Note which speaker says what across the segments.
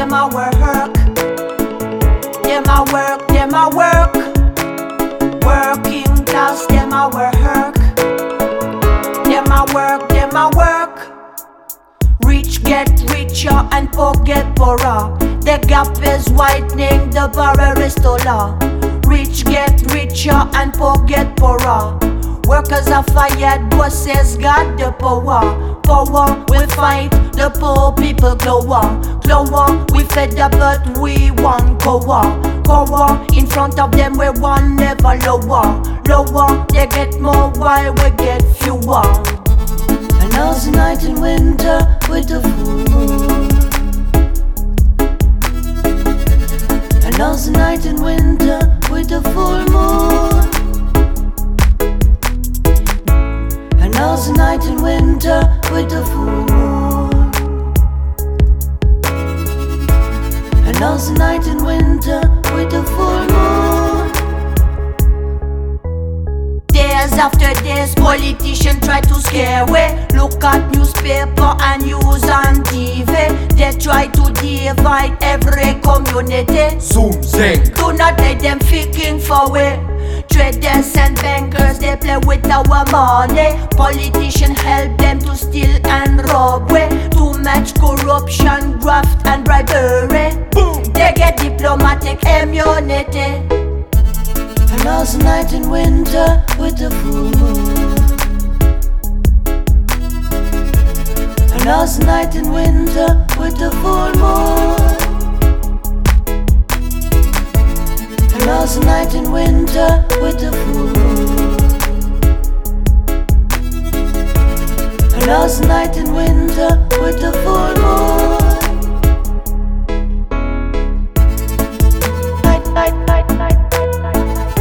Speaker 1: them a work. Them a work, them a work. Working class, them a work. Them a work, them a work. Rich get richer and poor get poorer. The gap is widening, the barrier is taller. Rich get richer and poor get poorer. Workers are fired, bosses got the power. Power, we fight, the poor people glower. Glower, we fed up but we want power. Power, in front of them we want never lower. Lower, they get more while we get fewer. And now's the night in winter with the full moon. And now's the night in winter with the full moon. And now's the night in winter with the full moon. And now's the night in winter with the full moon. Days after days, politicians try to scare we. Look at newspaper and news on TV. They try to divide every community.
Speaker 2: Zoom, zing.
Speaker 1: Do not let them thinking for we. Traders and bankers, they play with our money. Politicians help them to steal and rob we. Too much corruption, graft and bribery.
Speaker 2: Boom.
Speaker 1: They get diplomatic immunity. And now's the night in winter with the full moon. And now's the night in winter with the full moon. And now's the night in winter with the full moon. And now's the night in winter with the full moon. Night, night, night, night, night, night, night.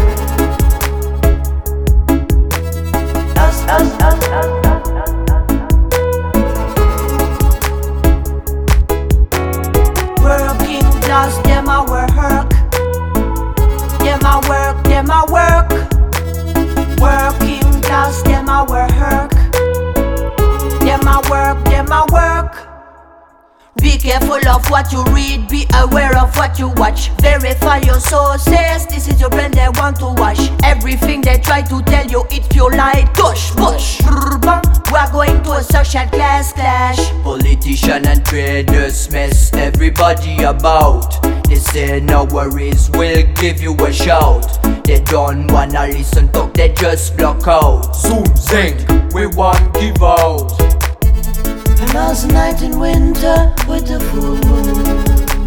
Speaker 1: Working class, them a work. Them a work, them a work. Working class, them a work. Them a work, them a work. Be careful of what you read, be aware of what you watch. Verify your sources, this is your brain they want to wash. Everything they try to tell you, it feel like tush, push. We're going to a social class clash.
Speaker 2: Politician and traders mess everybody about. They say no worries, we'll give you a shout. They don't wanna listen talk, they just block out. Zoom, zing, we won't give out.
Speaker 1: And now's the night in winter with the full moon.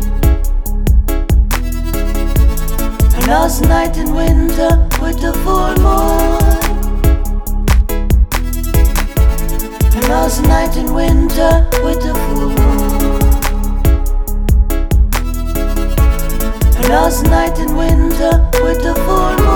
Speaker 1: And now's the night in winter with the full moon. And now's the night in winter with the full moon. And now's the night in winter with the full moon.